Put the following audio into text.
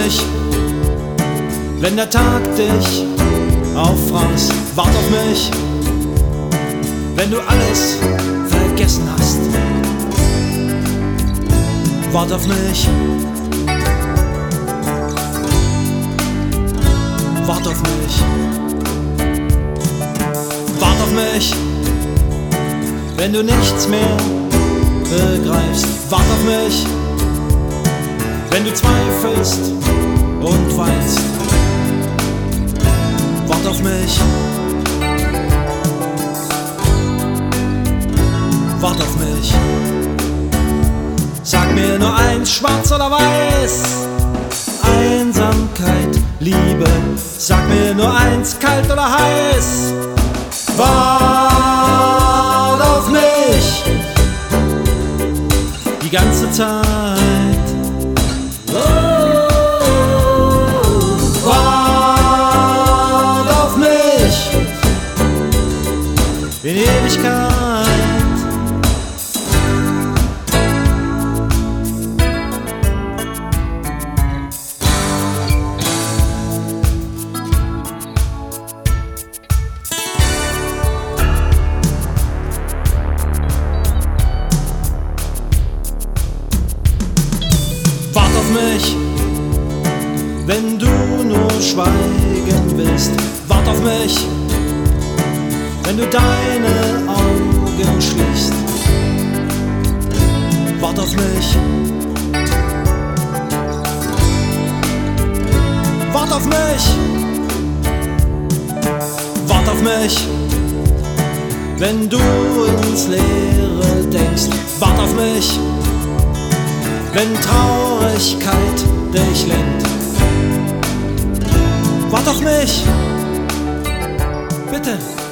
mich, wenn der Tag dich auffraßt. Wart auf mich, wenn du alles vergessen hast. Wart auf mich, wart auf mich, wart auf mich, wenn du nichts mehr begreifst. Wart auf mich, wenn du zweifelst und weinst. Wart auf mich, wart auf mich. Sag mir nur eins, schwarz oder weiß, Einsamkeit, Liebe. Sag mir nur eins, kalt oder heiß, wart auf mich die ganze Zeit. Wart auf mich in Ewigkeit. Wart auf mich, wenn du nur schweigen willst. Wart auf mich, wenn du deine Augen schließt. Wart auf mich, wart auf mich, wart auf mich, wenn du ins Leere denkst. Wart auf mich, wenn Traurigkeit dich lenkt. Wart auf mich, bitte.